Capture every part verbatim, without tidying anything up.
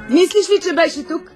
Мислиш ли, че беше тук?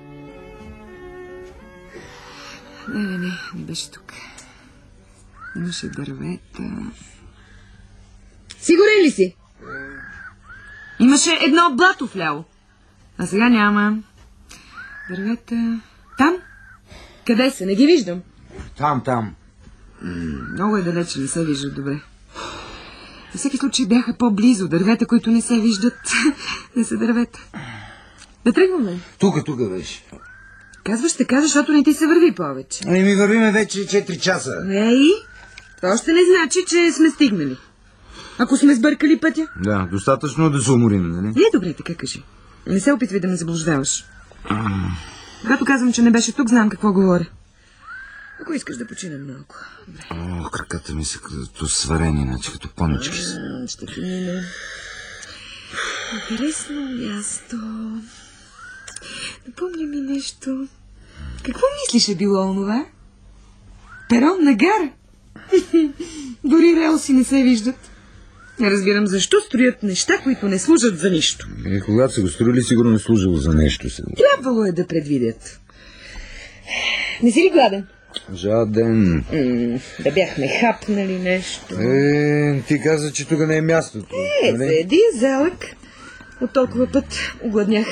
Не, не, не, не беше тук. Имаше дървета. Сигурен ли си? Имаше едно блато вляво. А сега няма. Дървета... Там? Къде са? Не ги виждам. Там, там. Много е далече, не се виждат добре. За всеки случай бяха по-близо. Дървета, които не се виждат, не са дървета. Да тръгваме. Тука, тука беше. Казваш така, защото не ти се върви повече. Ами ми вървиме вече четири часа. Ей, това още не значи, че сме стигнали. Ако сме сбъркали пътя. Да, достатъчно да се уморим, нали? Не, добре, така кажи. Не се опитвай да ме заблуждаваш. Когато казвам, че не беше тук, знам какво говоря. Ако искаш да починем малко. Добре. О, краката ми са като сварени, иначе като понички са. Ще ти мине. Интересно място. Напомня ми нещо. Какво мислиш е било онова? Перон на гара? Дори релси не се виждат. Не разбирам защо строят неща, които не служат за нищо. И когато са го строили, сигурно е служило за нещо сега. Трябвало е да предвидят. Не си ли гладен? Жаден. М- да бяхме хапнали нещо. Е, ти каза, че тук не е мястото. Е, за един залък. От толкова път огладнях.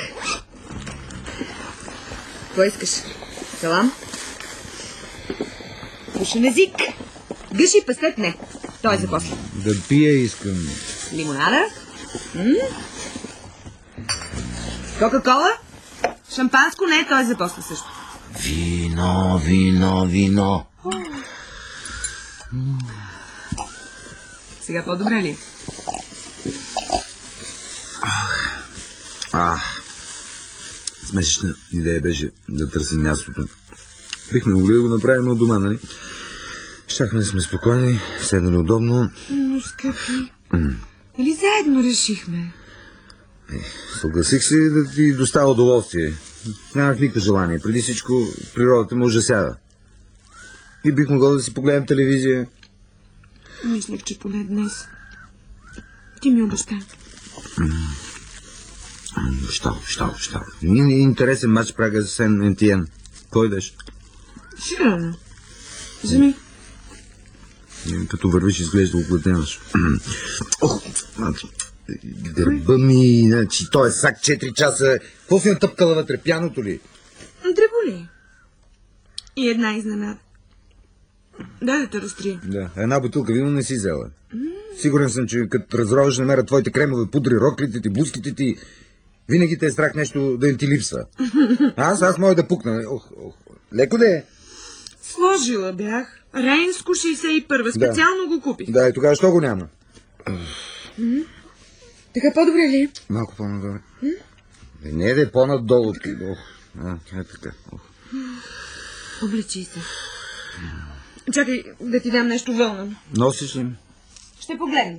Какво искаш? Салам? Пушен език. Гъши пастет не. Той е за после. Да пия искам. Лимонада? М? Кока-кола? Шампанско не, той е за после също. Вино, вино, вино. Сега по-добре ли? А, смешна идея беше да търсим мястото. Бихме могли да го направим от дома, нали? Щяхме да сме спокойни, седнали удобно. Но, скъпи, м. нали заедно решихме? Е, съгласих се да ти доставя удоволствие. Нямах никакво желание. Преди всичко природата ме ужасява. И бих могъл да си погледам телевизия. Мислех, че поне днес ти ми обеща. Щал, щал, щал. Интересен матч Прага с Сен Ентиен. Кой беше? Сигурно. Вземи. Като вървиш, изглежда оглътняваш. Ох, гърба ми, значи, той е сак четири часа. Какво си натъпкала вътре, пяното ли? Дреболи. И една изненада. Дай да те разтрия. Да, една бутилка вино не си взела. Сигурен съм, че като разровиш намеря твоите кремове пудри, роклите ти, блузките ти, винаги те е страх нещо да им ти липсва. Аз, аз мога да пукна. Ох, ох. Леко да е. Сложила бях. Рейнско шейсет и първа. Специално да. го купих. Да, и тогава що го няма? М-м. Така по-добре ли? Малко по-надолу. Е, не да е по-надолу. Ох, а, е така. Ох. Облечи се. Чакай да ти дам нещо вълнено. Носиш ли? Ще погледна.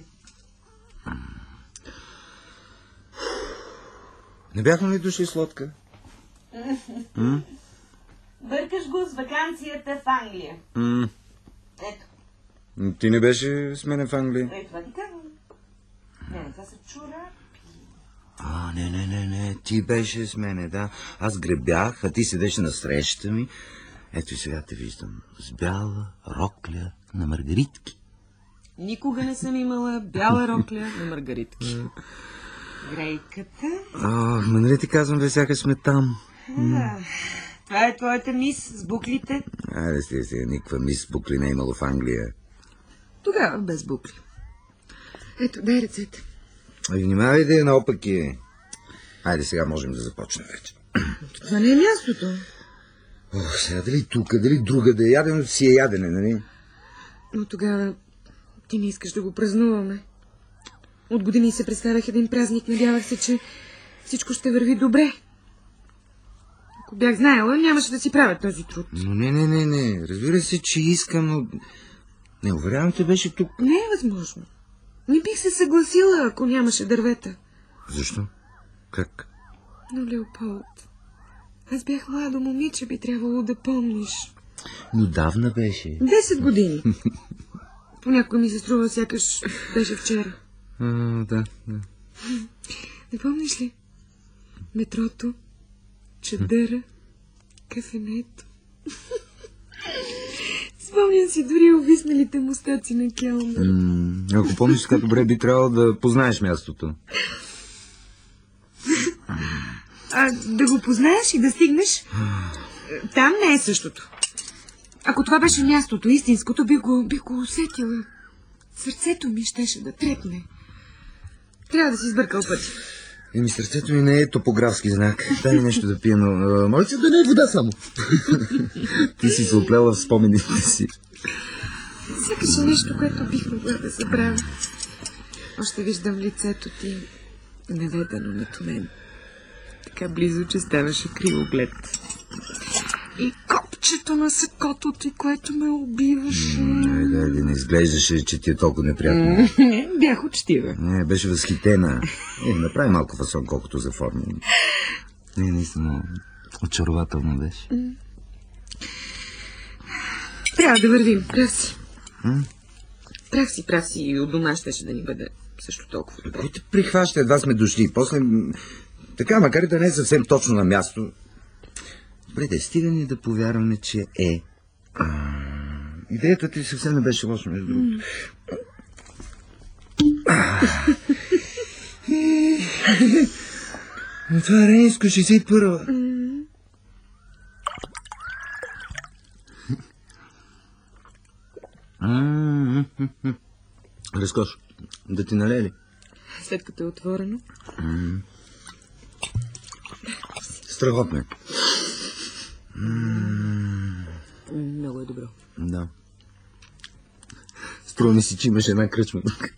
Не бяхме ли дошли с лодка? М? Бъркаш го с ваканцията в Англия. М? Ето. Ти не беше с мене в Англия? Е, това ти казвам. Не, това са чорапи. А, не, не, не, не, ти беше с мене, да. Аз гребях, а ти седеше на срещата ми. Ето и сега те виждам. С бяла рокля на маргаритки. Никога не съм имала бяла рокля на маргаритки. Грейката. А, ма нали ти казвам, да сякаш сме там. А, това е твоята мис с буклите. Айде си, сега никаква мис с букли не е имало в Англия. Тогава без букли. Ето, дай ръцете. А внимавай да е наопаки. Айде сега можем да започнем вече. Това не е мястото. Ох, сега дали тук, дали друга да е ядено, си е ядене, нали? Но тогава ти не искаш да го празнуваме. От години се представях един празник, надявах се, че всичко ще върви добре. Ако бях знаела, нямаше да си правя този труд. Но не, не, не, не. Разбира се, че искам, но... Не, уверявам те, беше тук. Не е възможно. Не бих се съгласила, ако нямаше дървета. Защо? Как? Но, Леополд, аз бях младо момиче, би трябвало да помниш. Но давна беше. Десет години. Понякога ми се струва, сякаш беше вчера. А, да, да. Не помниш ли? Метрото, чадъра, кафенето. Спомням си дори увисналите мустаци на келнер. М- ако помниш така добре, би трябвало да познаеш мястото. А, да го познаеш и да стигнеш? Там не е същото. Ако това беше мястото, истинското, би го, би го усетила. Сърцето ми щеше да трепне. Трябва да си сбъркал пъти. Еми, сърцето ми не е топографски знак. Дай ми нещо да пия, но а, може ли да не е вода само? Ти си се оплела в спомените си. Сякаш е нещо, което бих могла да забравя. Още виждам лицето ти наведено над мен. Така близо, че ставаше кривоглед. И копчето на сакото ти, което ме убиваше. Ай, да, да, не изглеждаше, че ти е толкова неприятно. Бях учтива. Не, беше възхитена. Е, направи малко фасон, колкото за форма. Не, наистина, очарователно беше. Трябва да вървим, прав си. М? Прав си, прав си. И от дома щеше да ни бъде също толкова добре. Кой те прихваща? Едва сме дошли. После, така, макар и да не е съвсем точно на място. Добре, да стига ни да повярваме, че е. А, идеята ти съвсем не беше лоша, между другото. Но това е рейнско, шейсет и първа. Разкош, да ти налее ли? След като е отворено. Страхотно е. Много е добро. Да. Струва ми си, че имаш една кръчма.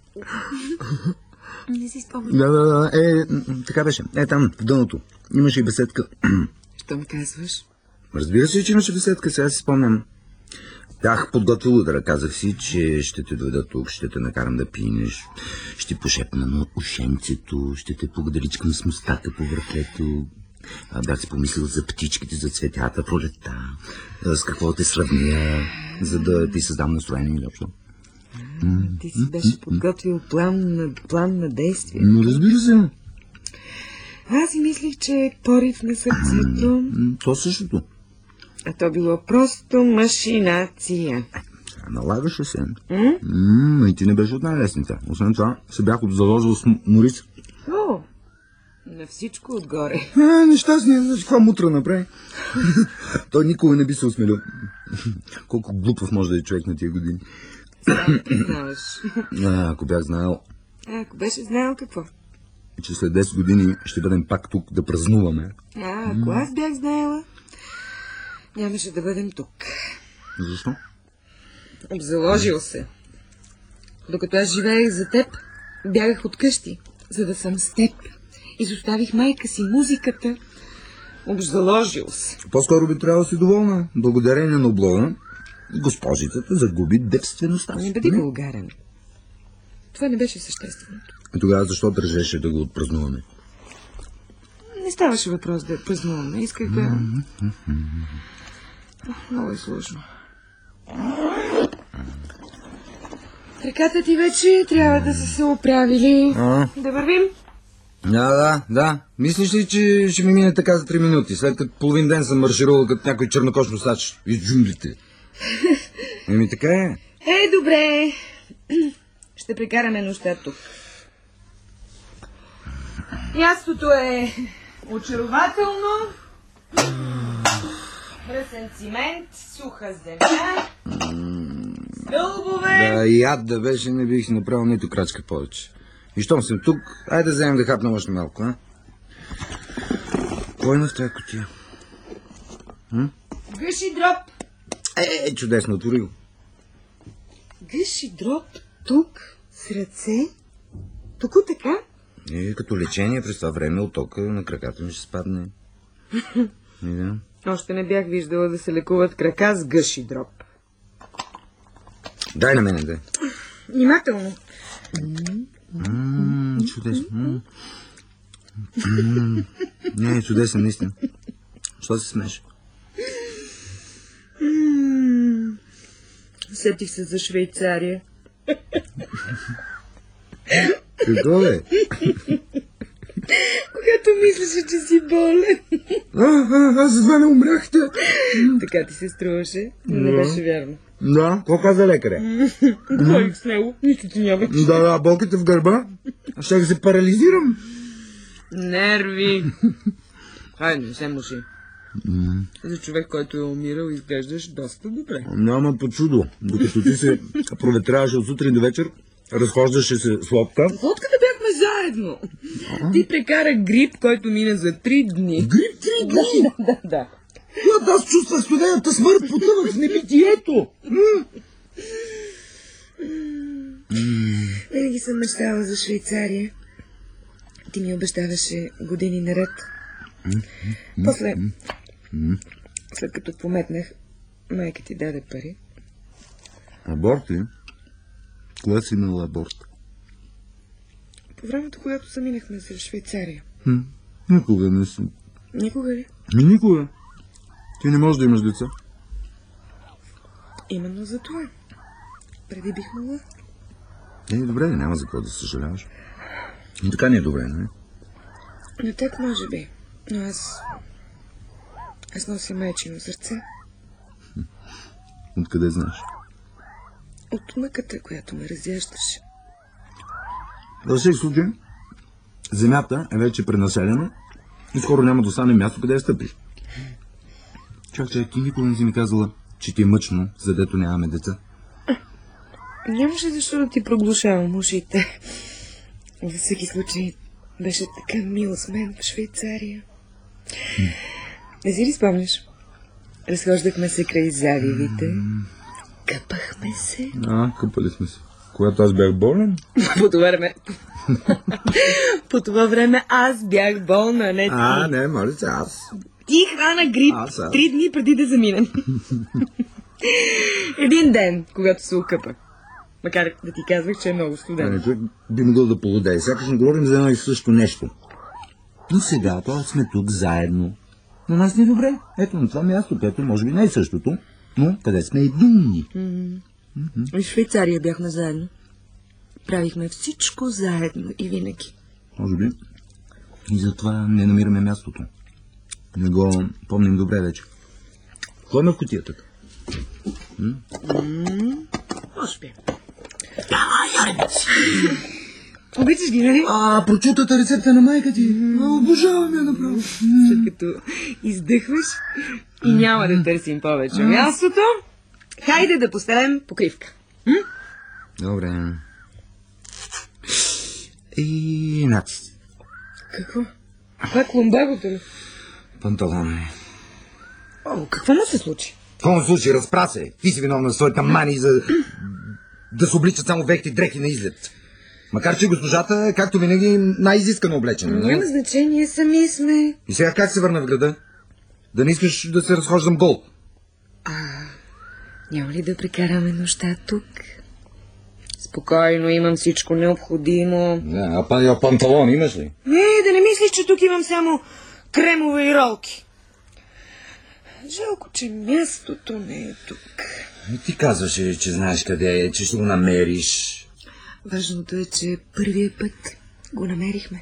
Не си спомням. Да, да, да. Е, така беше. Е, там, в дъното. Имаше и беседка. Що ми казваш? Разбира се, че имаше беседка, сега си спомням. Бях подготвил удара. Казах си, че ще те доведа тук, ще те накарам да пинеш, ще пошепна на ушенцето, ще те погдаричкам с мустака по върхлето. Бях си помислил за птичките, за цветята, пролетта, с какво те сравня, за да ти създам настроение или общо. Ти си беше подготвил план на, план на действие. Но разбира се. Аз си мислих, че е порив на сърцето. То същото. А то било просто машинация. Налагаше се. М-м, и ти не беше от най-лесните. Освен това, се бях заложил с Морис. О, на всичко отгоре. А, нещастния, знаеш, каква мутра направи. Той никога не би се осмелил. Колко глупав може да е човек на тия години. Само ти знаеш. А, ако бях знаел, А, ако беше знаел какво? че след десет години ще бъдем пак тук да празнуваме. А, ако аз бях знаела, нямаше да бъдем тук. Защо? Обзаложил се. Докато аз живеех за теб, бягах от къщи, за да съм с теб. Изоставих майка си, музиката. Обзаложил се. По-скоро би трябвало да си доволна. Благодарение на облога, госпожицата загуби девствеността. Не бъди вулгарен. Това не беше същественото. И тогава защо държеше да го отпразнуваме? Не ставаше въпрос да празнуваме. Исках да... Много е сложно. Ръката ти вече трябва да са се оправили. А? Да вървим? Да, да, да. Мислиш ли, че ще ми мине така за три минути, след като половин ден съм марширувал като някой чернокош носач из джунглите? Еми така е. Е, добре. Ще прекараме нощта тук. Мястото е очарователно. Мръсен цимент, суха земя, стълбове. Да, и ад да беше, не бих направил нито крачка повече. И щом съм тук, айде да вземем да хапнем още малко, а? Кой има в тази кутия? Гъши дроп. Е, е, чудесно, отвори го. Гъши дроп тук, с ръце. Тук така? И като лечение през това време от тока на краката ми ще спадне. И да. Още не бях виждала да се лекуват крака с гъши дроп. Дай на мене, дай. Внимателно. Ммм, чудесно. Ммм, не, чудесен, наистина. Що се смееш? Сетих се за Швейцария. Какво е? Когато мислеше, че си болен. А, а, аз едва не умряхте. Така ти се струваше, но не беше вярно. Да, какво каза лекаря? Говорих с него, нищо ти няма. Да, да, болките в гърба. Ще да се парализирам. Нерви. Хайде, не се муши. За човек, който е умирал, изглеждаш доста добре. Няма по чудо. Докато ти се проветряваше от сутрин до вечер, разхождаше се с лодка. Лодката бяхме заедно. А? Ти прекара грип, който мина за три дни. Грип три дни? Да, да, да. Да, аз чувствах студената смърт, потъвах в небитието. Винаги съм мечтала за Швейцария. Ти ми обещаваше години наред. После, след като пометнах, майка ти даде пари. Аборт ли? Кога си имала аборт? По времето, когато заминахме за Швейцария. Хм, никога не съм. Никога ли? Ми никога. Ти не можеш да имаш деца. Именно за това. Преди бих могла. Е, добре, няма за какво да съжаляваш. Но така не е добре, не? На теб може би, но аз... Аз нося майчино сърце. Откъде знаеш? От мъката, която ме разяждаше. Във всеки случай, земята е вече пренаселена и скоро няма да остане място, къде я стъпиш. Чак, че ти никога не си ми казала, че ти е мъчно, задето нямаме деца. Нямаше защо да ти проглушавам ушите. Във всеки случай беше така мил с мен в Швейцария. М. Не си ли спомняш? Разхождахме се край заливите. Къпахме се. А, къпали сме се. Когато аз бях болен? По това време... По това време аз бях болна, не ти. А, не, може се, аз. Ти хвана грип аз, аз. Три дни преди да заминем. Един ден, когато се окъпа. Макар да ти казвах, че е много студен. Човек би могъл да полудее. Сякаш не говорим за едно и също нещо. Но сега това сме тук заедно. На нас не е добре. Ето на това място, което може би не е същото, но къде сме единни. Mm-hmm. Mm-hmm. В Швейцария бяхме заедно. Правихме всичко заедно и винаги. Може би. И затова не намираме мястото. Не го помним добре вече. Кой има в кутията? Mm-hmm. Може би. Давай, яребец! Обичаш ги, нали? А, прочутата рецепта на майка ти. Mm-hmm. Обожавам я направо. След като издъхваш и няма да търсим повече mm-hmm. мястото, хайде да постелем покривка. М? Добре. И нац. Какво? Това е клумбагото ли? Панталон. О, какво му се случи? Какво му се случи? Разпра се. Ти си виновна за своите мани за да се обличат само вехти дрехи на излет. Макар че госпожата, както винаги, най-изискано облечена. Но няма значение, сами сме. И сега как се върна в града? Да не искаш да се разхождам гол? А, няма ли да прекараме нощта тук? Спокойно, имам всичко необходимо. Не, а, а панталон имаш ли? Не, да не мислиш, че тук имам само кремове и ролки. Жалко, че мястото не е тук. И ти казваше, че знаеш къде е, че ще го намериш. Важното е, че първия път го намерихме.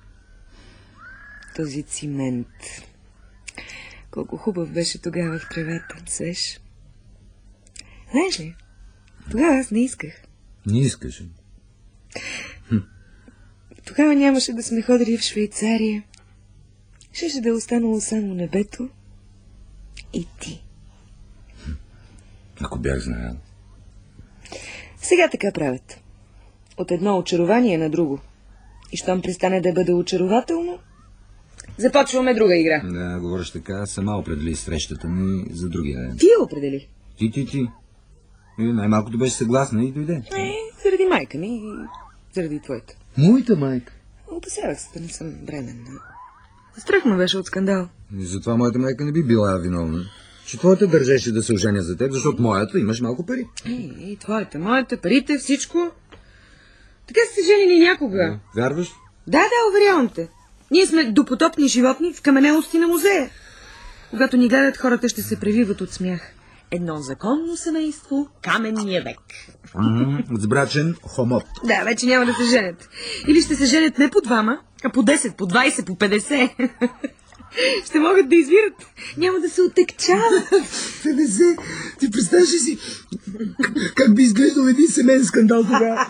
Този цимент. Колко хубав беше тогава в тревата, свеж. Знаеш ли, тогава аз не исках. Не искаш? Хм. Тогава нямаше да сме ходили в Швейцария. Щеше да е останало само небето и ти. Хм. Ако бях знаел. Сега така правят. От едно очарование на друго. И щом престане да бъде очарователно, започваме друга игра. Да, говориш така, сама определи срещата ми за другия ден. Ти я определи. Ти, ти, ти. И най-малкото беше съгласна и дойде. Не, заради майка ми и заради твоята. Моята майка? Опасявах се да не съм бременна. Страх ме беше от скандал. И затова моята майка не би била виновна. Че твоята държеше да се оженя за теб, защото моята имаш малко пари. И, и твоята, моята, парите, всичко. Така сте женили някога. Да, вярваш? Да, да, уверявам те. Ние сме допотопни животни в каменелости на музея. Когато ни гледат, хората ще се превиват от смях. Едно законно семейство, каменния век. Mm-hmm. Сбрачен хомот. Да, вече няма да се женят. Или ще се женят не по двама, а по десет, по двайсет, по петдесет. Ще могат да извират. Няма да се отекчават. Те не се... Ти представяш ли си как би изглеждал един семейен скандал тогава?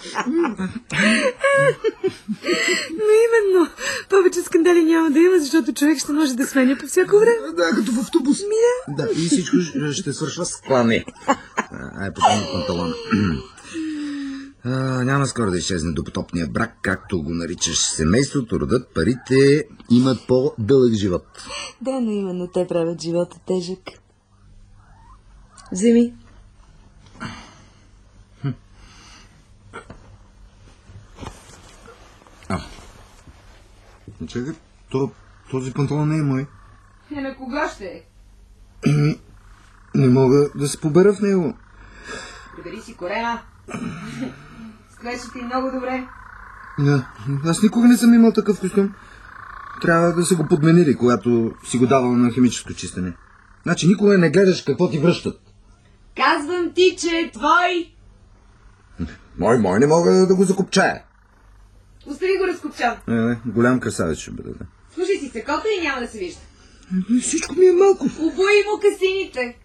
Но именно. Повече скандали няма да има, защото човек ще може да сменя по всяко време. Да, като в автобус. Ми да. Да, и всичко ще свършва с клане. Ай, потом панталона. А, няма скоро да изчезне допотопния брак, както го наричаш семейството, родът, парите имат по-дълъг живот. Да, но именно те правят живота тежък. Вземи. Хм. А. Чакай, то, този панталон не е мой. Е, на кога ще е? Не, не мога да се побера в него. Прибери си корема. Склеши ти много добре. Не, аз никога не съм имал такъв костюм. Трябва да са го подменили, когато си го давал на химическо чистене. Значи никога не гледаш какво ти връщат. Казвам ти, че е твой. Мой, мой не мога да го закопчая. Остави го разкопчан. Не, не, голям красавец ще бъде, да. Слушай си сакота и няма да се вижда. Всичко ми е малко. Обуй му касините.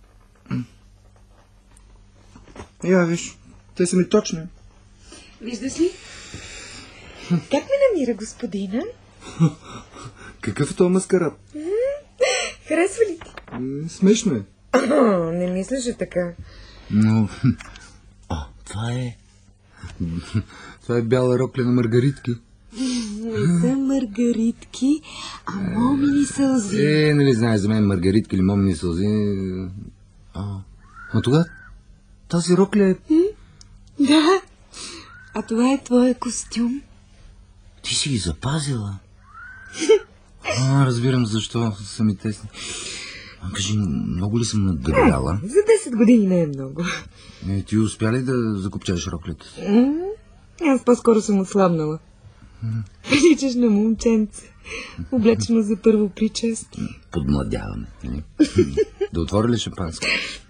Я, виж, те са ми точни. Виждаш ли? Как ме намира господина? Какъв е този маскарад? Харесва ли ти? Смешно е. О, не мислеше така. Но... О, това е... Това е бяла рокля на маргаритки. Не са маргаритки, а момини сълзи. Е, нали знаеш за мен маргаритки или момини сълзи... А, а тогава тази рокля е... Да, а това е твоя костюм. Ти си ги запазила. А, разбирам защо са ми тесни. А, кажи, много ли съм надебеляла? За десет години не е много. Е, ти успя ли да закопчаеш роклята? Аз по-скоро съм отслабнала. Приличаш на момченце, облечено за първо причастие. Подмладяваме. Да отворя ли шампанско?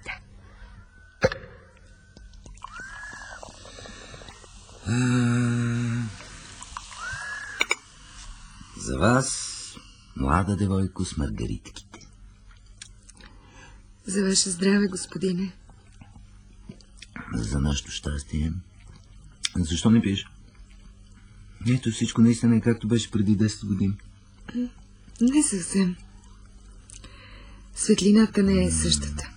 За вас, млада девойко с маргаритките. За ваше здраве, господине. За нашето щастие. Защо не пиеш? Ето всичко наистина е както беше преди десет години. Не съвсем. Светлината не е същата.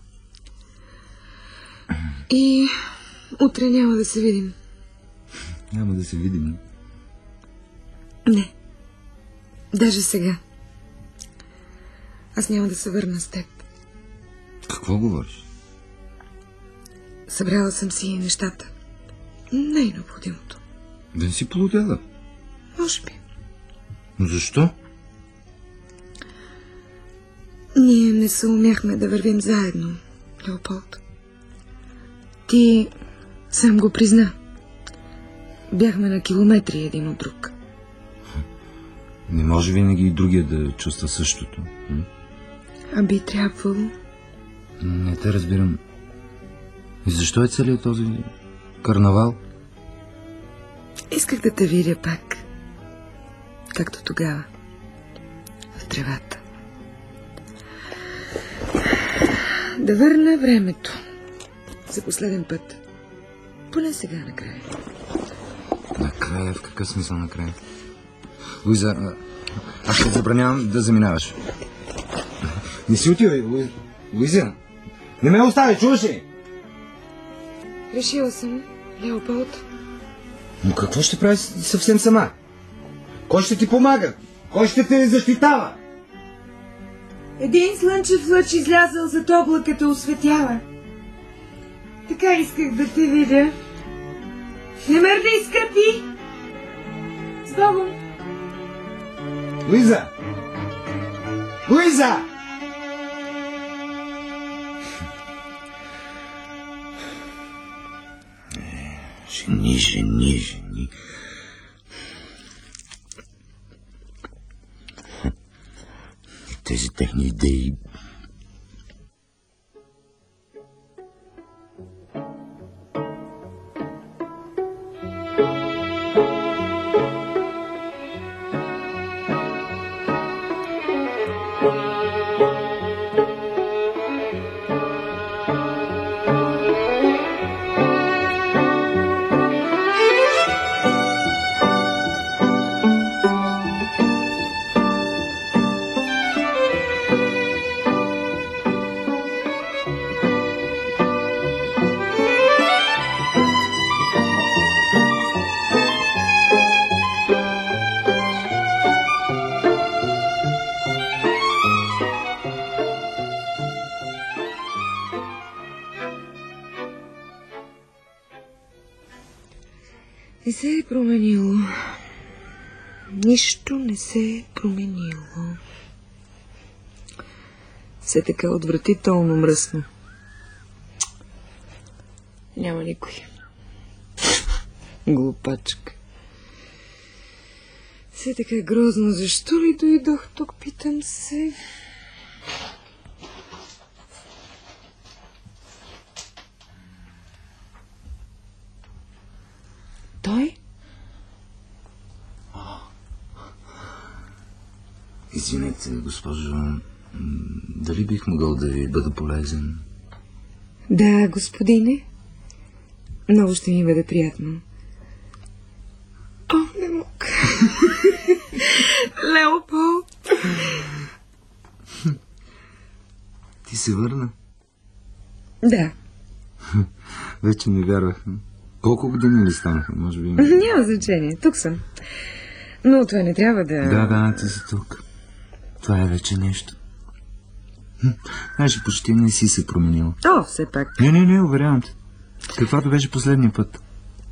И утре няма да се видим. Няма да се видим. Не. Даже сега. Аз няма да се върна с теб. Какво говориш? Събрала съм си нещата. Не е необходимото. Да не си полудяла. Може би. Но защо? Ние не съумяхме да вървим заедно, Леополд. Ти сам го призна. Бяхме на километри един от друг. Не може винаги и другия да чувства същото. А би трябвало. Не те разбирам. И защо е целият този карнавал? Исках да те видя пак. Както тогава. В тревата. Да върна времето. За последен път. Поне сега накрая. Накрая? В какъв смисъл накрая? Луиза, аз ще забранявам да заминаваш. Не си отивай, Луиза. Луиза, не ме остави, чуваш ли? Решила съм, Леополд. Но какво ще прави съвсем сама? Кой ще ти помага? Кой ще те защитава? Един слънчев лъч излязъл зад облаката осветява. Така исках да те видя. Не мърдай, скъпи! С Богом! Луиза! Луиза! Жени, жени, жени. Тези техни идеи. се е променило. Нищо не се е променило. Все така отвратително мръсно. Няма никой. Глупачка. Все така грозно. Защо ли дойдох тук, питам се? Той? Извинете, госпожо, дали бих могъл да ви бъда полезен? Да, господине. Много ще ми бъде приятно. О, не мога. Леополд. Ти се върна? Да. Вече не вярвах. Колко години ли станаха, може би? Няма значение, тук съм. Но това не трябва да... Да, да, ти си тук. Това е вече нещо. Знаеш, почти не си се променила. О, все пак. Не, не, не, уверявам те. Каквато беше последния път.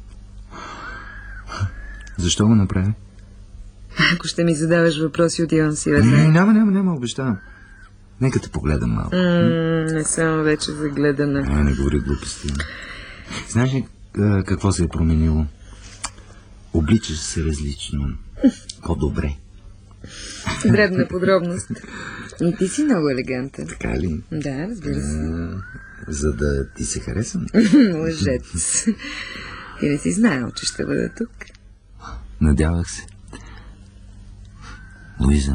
Защо го направи? Ако ще ми задаваш въпроси, отивам си Не, веднага. няма, няма, няма, обещавам. Нека те погледам малко. М, не съм вече загледана. Не, не говори глупости. Знаеш ли а, какво се е променило? Обличаш се различно. По-добре. Дребна подробност. И ти си много елегантен. Така ли? Да, разбира се. А, за да ти се харесам? Лъжец. Ти не си знаел, че ще бъда тук. Надявах се. Луиза.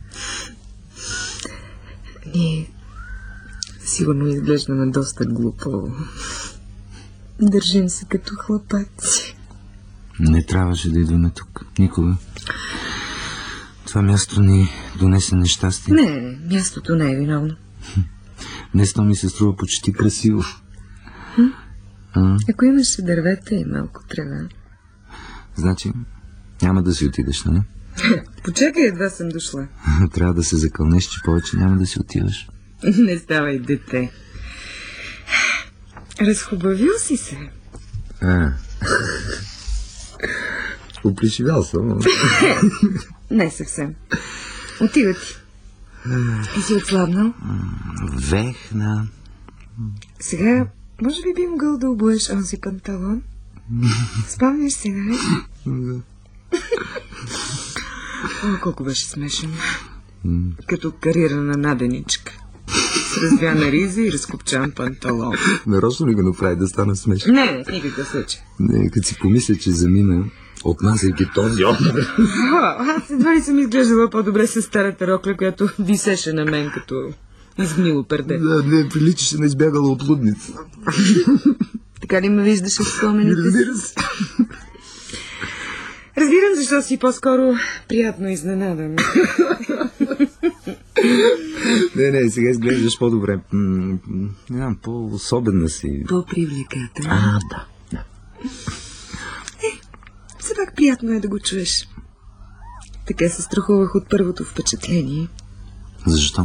Ние сигурно изглеждаме доста глупо. Държим се като хлапаци. Не трябваше да идваме тук. Никога. Това място ни донесе нещастие. Не, не, мястото не е виновно. Днес то ми се струва почти красиво. А? Ако имаше дървета и малко трева. Значи, няма да си отидеш, нали? Почакай, едва съм дошла. Трябва да се закълнеш, че повече няма да си отиваш. Не ставай дете. Разхубавил си се. А. Оплешивял съм. Не съвсем. Отива ти. И си отслабнал. Вехна. Сега, може би би могъл да обуеш онзи панталон? Спомняш си, нали? О, колко беше смешен. Като карирана наденичка. С развяна риза и разкопчан панталон. Нарочно ли го направи да стана смешно? Не, не, в никакъв случай. Не, като си помисля, че замина, отнасяйки този отмер. Аз едва ли съм изглеждала по-добре с старата рокля, която висеше на мен като изгнило перде. Да, не, приличаше на избягала от лудница. Така ли ме виждаше в спомените? Разбира се. Разбирам, защо си по-скоро приятно изненадан. Не, не, сега изглеждаш по-добре. М, м, Не знам, по-особена си. По-привлекателно. А, да, да. Все пак приятно е да го чуеш. Така се страхувах от първото впечатление. Защо?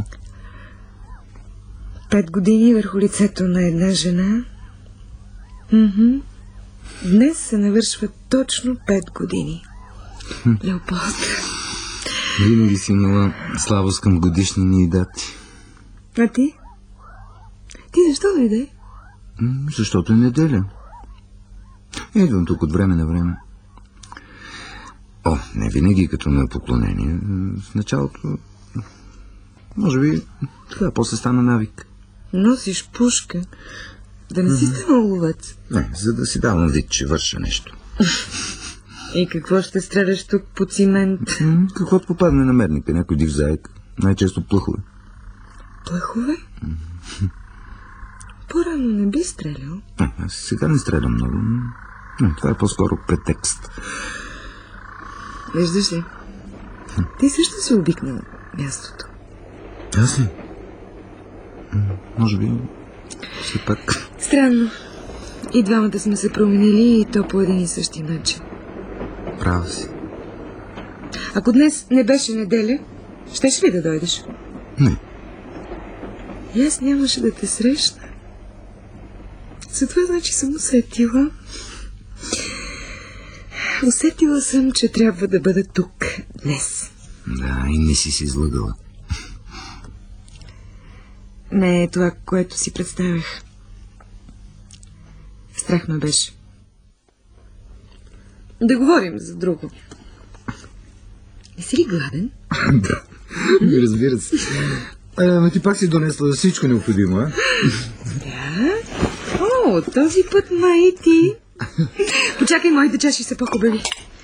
Пет години върху лицето на една жена. Мхм. Днес се навършва точно пет години. Леополд. Винаги си имала слабост към годишнини и дати. А ти? Ти защо дойде? М, Защото е неделя. Идвам тук от време на време. О, не винаги като на поклонение. В началото, може би, това после стана навик. Носиш пушка. Да не си станал ловец. Не, за да си давам вид, че върша нещо. И какво ще стреляш тук по цимент? М, Каквото попадне на мерника, някой див заек. Най-често плъхове. Плахове? По-рано не би стрелял. А, аз сега не стрелям много. Но това е по-скоро претекст. Виждаш ли? Ти също си обикнал мястото. Аз ли? М, Може би, все пак. Странно. И двамата сме се променили и то по един и същи начин. Права си. Ако днес не беше неделя, щеш ли да дойдеш? Не. И аз нямаше да те срещна. Затова значи съм усетила. Усетила съм, че трябва да бъда тук днес. Да, и не си си излъгала. Не е това, което си представях. Страх ме беше. Да говорим за друго. Не си ли гладен? Да, разбира се. А, ти пак си донесла всичко необходимо, а? Да. О, този път май ти. Почакай, моите чаши са по-хубави.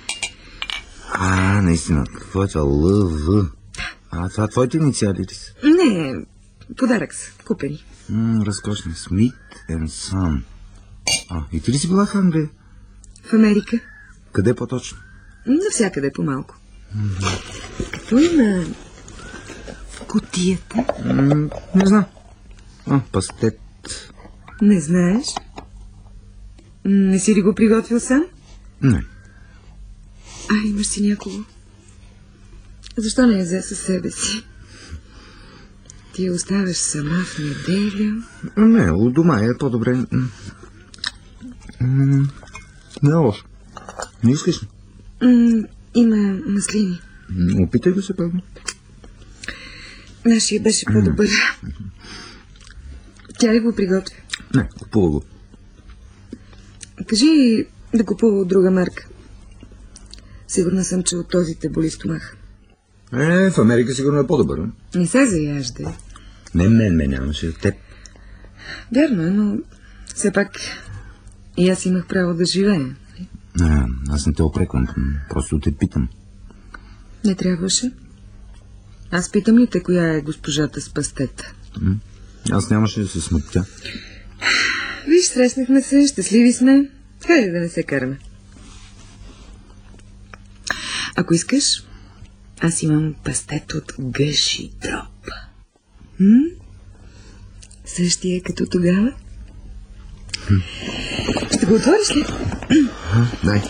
А, наистина. Какво е това? Л-В. А, това твоите инициали ли са? Не, подарък са, купени. М, разкошни. Смит and Son. А, и ти ли си била в Англия? В Америка. Къде по-точно? Навсякъде по-малко. Mm-hmm. Като има в кутията? М, не знам. А, пастет. Не знаеш? Не си ли го приготвил сам? Не. А, имаш си някого. Защо не я взе със себе си? Ти я оставяш сама в неделя. Не, у дома е по-добре. М, не, лошо. Не искаш ли? М, има маслини. М, опитай да се пълни. Нашия беше по-добър. Тя ли го приготвя? Не, купува го. Кажи да купува от друга марка. Сигурна съм, че от този те боли стомах. Е, в Америка сигурно е по-добър. Не, Не се заяждай. не, ме, ме нямаше. Теб. Вярно е, но все пак и аз имах право да живея. Не, аз не те опреквам. Просто те питам. Не трябваше. Аз питам ли те, коя е госпожата с пастета? М? Аз нямаше да се смътя. Виж, срещнахме се, щастливи сме. Хайде да не се караме. Ако искаш, аз имам пастет от гъши дроб. М? Същия като тогава. М. Ще го отвориш ли? А, дай.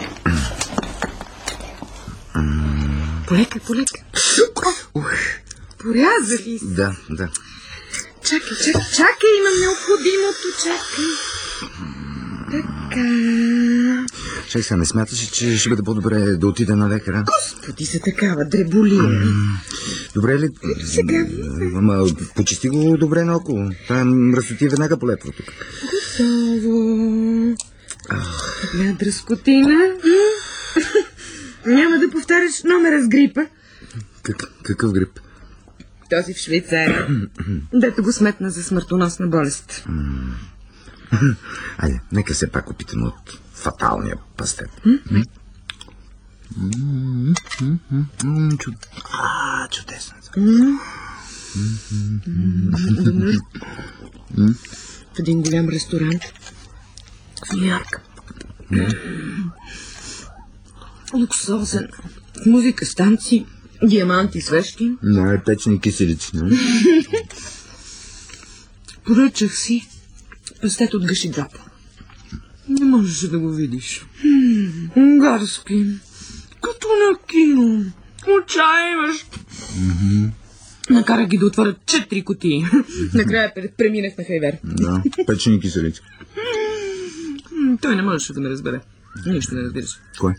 Полека, полека. Ух. Поряза ли си? Да, да. Чакай, чакай, чакай, имам необходимото, чакай. Така. Чай сега, не смяташ, че ще бъде по-добре да отида на лекара? Господи, са такава дреболия. Добре ли? Сега. Ама почисти го добре наоколо. Тая мръсоти веднага полепва тук. Готово. Една дръскотина. Няма да повтаряш номера с грипа. Как, какъв грип? Този в Швейцария. Дето го сметна за смъртоносна болест. Айде, нека се пак опитам от фаталния пастет. А, чудесно. В един голям ресторант в Нью-Йорк. Луксозен. Музика, станци, диаманти, свещи. Най-печни киселици, не? Поръчах си пастет от гъши дроб. Не можеше да го видиш. Унгарски. Като на кино. Отчаиваш. Накарах ги да отворят четири кутии. Накрая преминах на хайвер. Да, печени киселици. Той не можеше да ме разбере. Нищо не разбираш. Кой?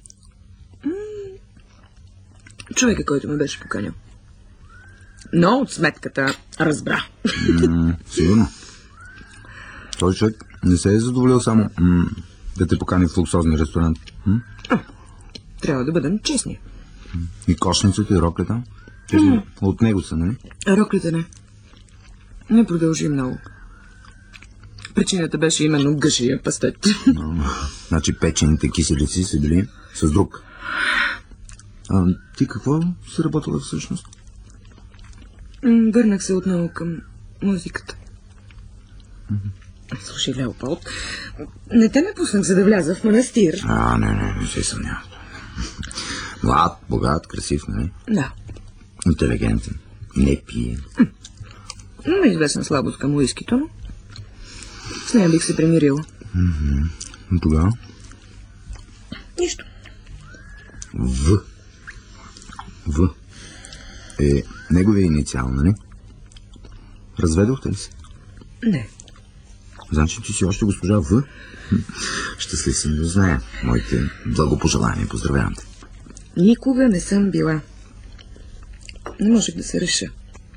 Човека, който ме беше поканил. Но от сметката разбра. М, сигурно. Той човек не се е задоволил само м- да те покани в луксозни ресторант. М? А, трябва да бъдем честни. И кошницата, и роклята. Тези mm. от него са, нали? Роклята не. Не продължи много. Причината беше именно гъшия пастет. No, значи печените киселици са били с друг. А ти какво си работила всъщност? Върнах се отново към музиката. Mm-hmm. Слушай, Леополд, не те ме пуснах, за да вляза в манастир. А, не, не, не се съмнявам. Млад, богат, красив, нали? Да. Интелигентен. Не пие. Има известна слабост към уискито, но с нея бих се примирила. Mm-hmm. Тогава? Нищо. В. В. Е неговия инициал, нали? Разведохте ли се? Не. Значи ти си още госпожа В. Щастлив съм да зная. Моите благопожелания. Поздравявам те. Никога не съм била. Не можех да се реша.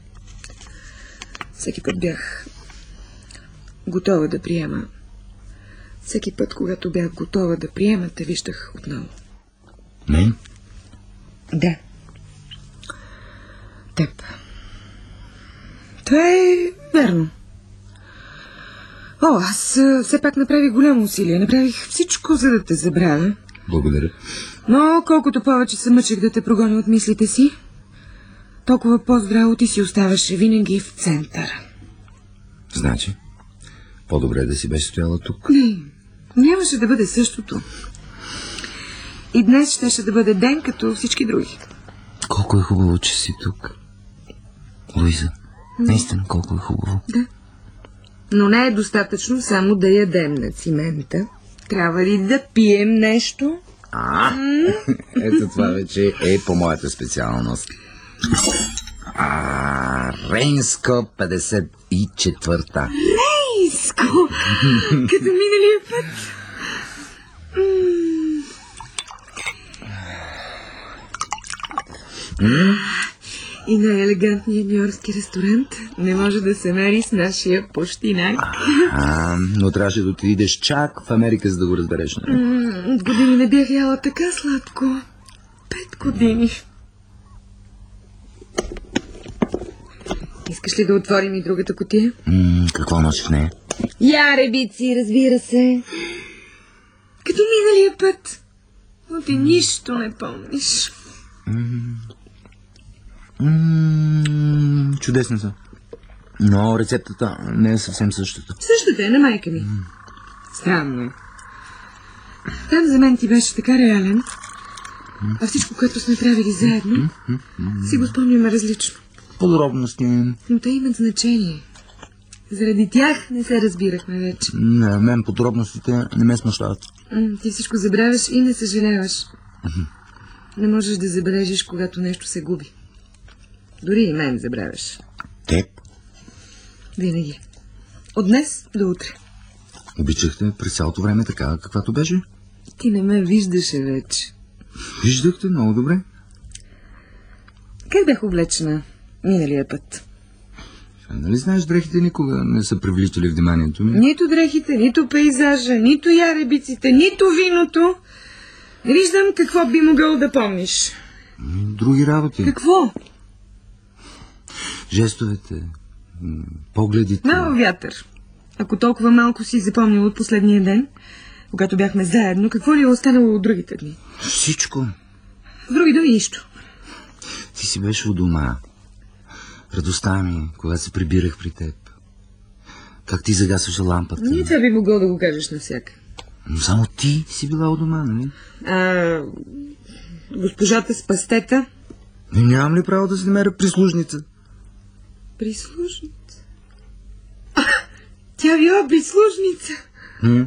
Всеки път бях готова да приема. Всеки път, когато бях готова да приема, те виждах отново. Не? Да. Теб. Това е верно. О, аз все пак направих голямо усилие. Направих всичко, за да те забравя. Благодаря. Но колкото повече се мъчех да те прогоня от мислите си, толкова по-здраво ти си оставаше винаги в центъра. Значи, по-добре да си беше стояла тук. Не, нямаше да бъде същото. И днес щеше да бъде ден като всички други. Колко е хубаво, че си тук. Луиза, наистина колко е хубаво. Да. Но не е достатъчно само да ядем на цимента. Трябва ли да пием нещо? А, ето това вече е по моята специалност. А, Рейнско петдесет и четвърта. Рейнско! Като миналия път. М? И най-елегантният нюйоркски ресторант не може да се мери с нашия пощинак. А, но трябваше да отидеш чак в Америка, за да го разбереш. М, От години не бях яла така сладко. Пет години. Искаш ли да отворим и другата кутия? М, какво носи в нея? Яребици, разбира се. Като миналия път. Но ти нищо не помниш. М, чудесни са. Но рецептата не е съвсем същата. Същата е на майка ми. Странно е. Там за мен ти беше така реален, а всичко, което сме правили заедно, си го спомняме различно. Подробности. Но те имат значение. Заради тях не се разбирахме вече. Не, мен подробностите не ме смущават. М, Ти всичко забравяш и не съжаляваш. Не можеш да забележиш, когато нещо се губи. Дори и мен забравяш. Теб? Винаги. От днес до утре. Обичахте през цялото време така, каквато беше? Ти не ме виждаше вече. Виждахте много добре. Как бях облечена миналия път? Нали знаеш, дрехите никога не са привличали вниманието ми? Нито дрехите, нито пейзажа, нито яребиците, нито виното. Не виждам какво би могъл да помниш. Други работи. Какво? Жестовете, м, погледите. Мал вятър. Ако толкова малко си запомнил от последния ден, когато бяхме заедно, какво ли е останало от другите дни? Всичко. С други думи, нищо. Ти си беше у дома. Радостта ми, когато се прибирах при теб. Как ти загасваше лампата. Не, това би могъл да го кажеш навсяка. Но само ти си била у дома, нали? А госпожата с пастета? Не, нямам ли право да си намеря прислужница? Прислужница? А, тя била прислужница. М?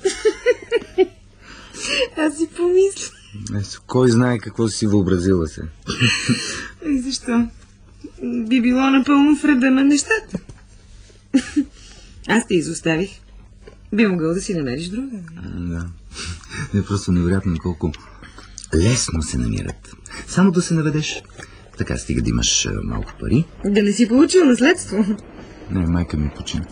Аз си помисля. Ето, кой знае какво си въобразила се. И защо? Би било напълно в реда на нещата. Аз те изоставих. Би могъл да си намериш друга. Да. Не, просто невероятно колко лесно се намират. Само да се наведеш. Така стига да имаш а, малко пари. Да не си получил наследство. Не, майка ми почина.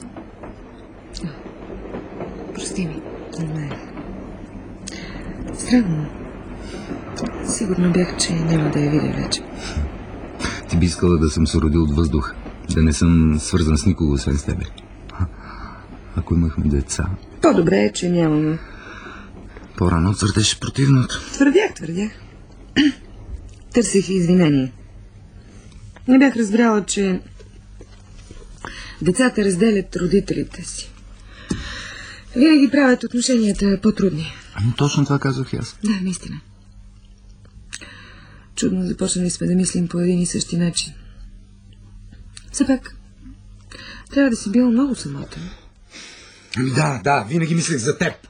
Прости ми, не знаех. Странно. Сигурно бях, че няма да я видя вече. Ти би искала да съм се родил от въздух. Да не съм свързан с никого, освен с тебе. Ако имахме деца... По-добре е, че нямаме. По-рано твърдеше противното. Твърдях, твърдях. Търсих извинение. Не бях разбрала, че децата разделят родителите си. Винаги правят отношенията по-трудни. Ами точно това казах аз. Да, наистина. Чудно започнали сме да мислим по един и същи начин. Все пак, трябва да си бил много самотен. Ами да, да, винаги мислех за теб.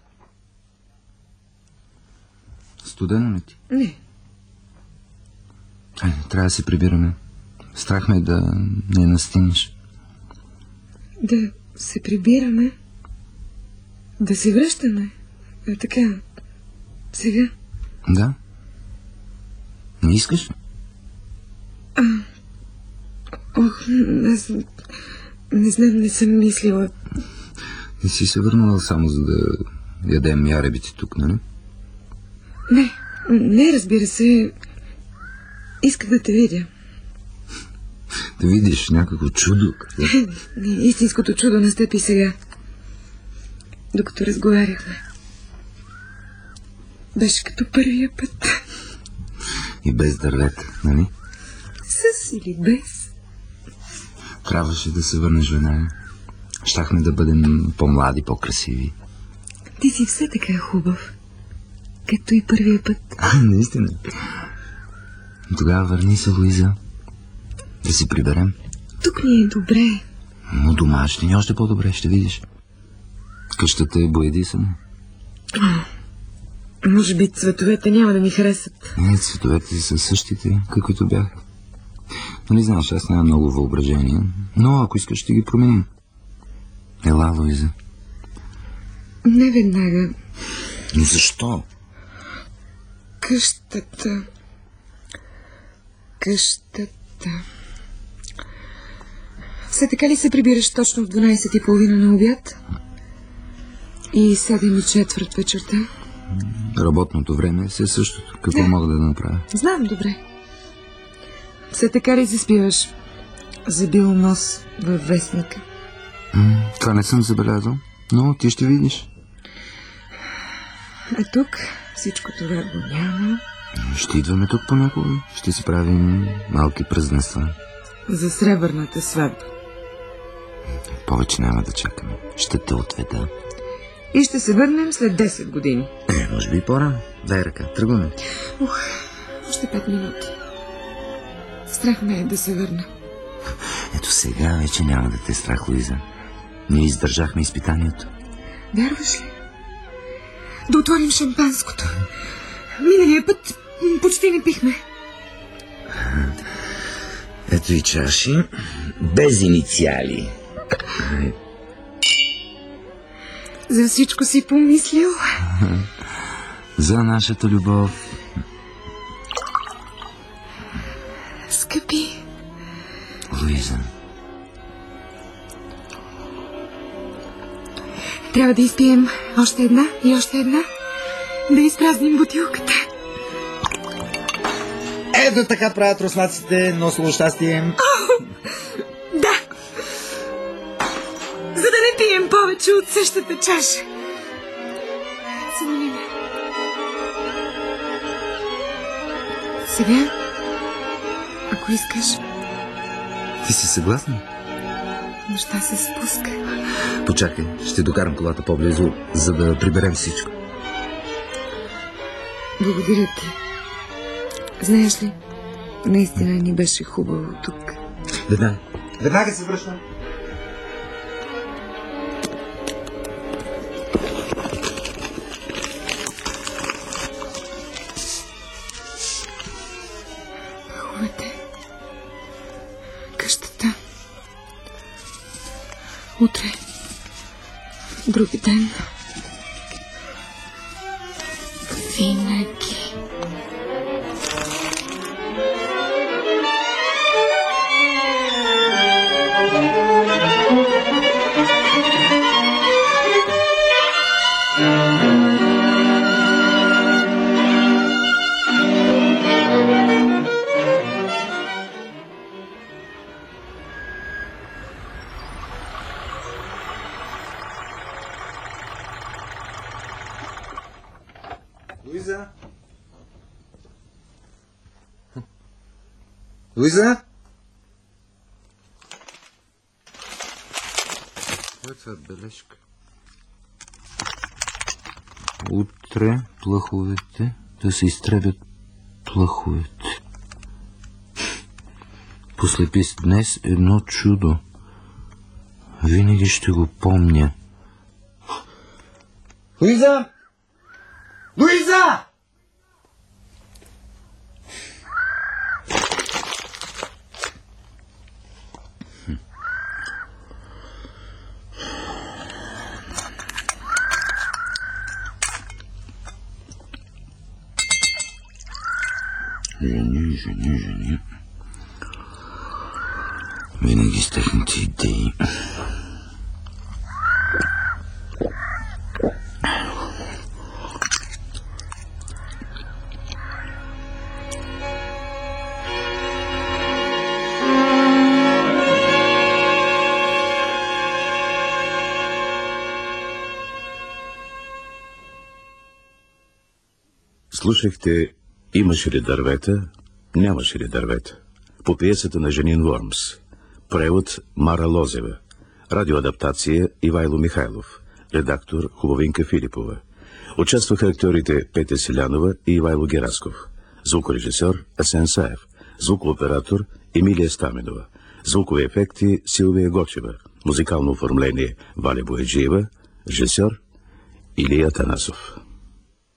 Студено ли ти? Не. Ай, трябва да се прибираме. Страх ме да не настинеш. Да се прибираме? Да се връщаме. А, така. Сега. Да. Не искаш ли? А, ох, аз не знам, не съм мислила. Не си се върнала само за да ядем яребите тук, нали? Не, не, разбира се. Исках да те видя. Да видиш някакво чудо. Какво? Истинското чудо настъпи сега. Докато разговаряхме. Беше като първия път. И без дървета, нали? С или без. Трябваше да се върнеш веднага. Щяхме да бъдем по-млади, по-красиви. Ти си все така хубав. Като и първия път. А, наистина. Тогава върни се, Луиза. Да си приберем. Тук ни е добре. Но дома ще ни още по-добре, ще видиш. Къщата е боядисана. Може би цветовете няма да ми харесат. Не, цветовете са същите, каквито бяха. Нали знаеш, аз нямам много въображение, но ако искаш ще ги променим. Ела, Луиза. Не веднага. Но защо? Къщата. Къщата. Все така ли се прибираш точно в дванайсет и половина на обяд? И седем и четвърт вечерта? Работното време е същото. Какво Да. мога да направя? Знам добре. Все така ли заспиваш? Забил нос във вестника. М, това не съм забелязал, но ти ще видиш. А тук всичко това го няма. Ще идваме тук понякога. Ще си правим малки празненства. За сребърната сватба. Повече няма да чакаме. Ще те отведа. И ще се върнем след десет години. Е, може би и по-рано. Дай ръка, тръгваме. Ух, още пет минути. Страх ме е да се върна. Ето сега вече няма да те страх, Луиза. Ние издържахме изпитанието. Вярваш ли? Да отворим шампанското. Миналия път м, почти не пихме. Ето и чаши. Без инициали. За всичко си помислил. За нашата любов. Скъпи. Луиза. Трябва да изпием още една и още една. Да изпразним бутилката. Ето така правят руснаците, носло щастие. Да. За да не пием повече от същата чаша. Целуни ме. Сега, ако искаш, Ти си съгласна? нощта се спуска. Почакай, ще докарам колата по-близо, за да приберем всичко. Благодаря ти. Знаеш ли, наистина ни беше хубаво тук. Веднага. Веднага се връщам. Хубавете. Къщата. Утре. Други ден. Винаги. Луиза? Луиза? Това е бележка. Утре плъховете да се изтребят плъховете. Послепи с днес едно чудо. Винаги ще го помня. Луиза! Луиза! Жени, жени, жени. Винаги с техните идеи. Слушахте "Имаше ли дървета, нямаше ли дървета" по пиесата на Женин Вормс. Превод Мара Лозева. Радиоадаптация Ивайло Михайлов. Редактор Хубавинка Филипова. Участваха актьорите Петя Селянова и Ивайло Герасков. Звукорежисьор Асен Саев. Звукооператор Емилия Стаменова. Звукови ефекти Силвия Гочева. Музикално оформление Валя Бояджиева. Режисьор Илия Танасов.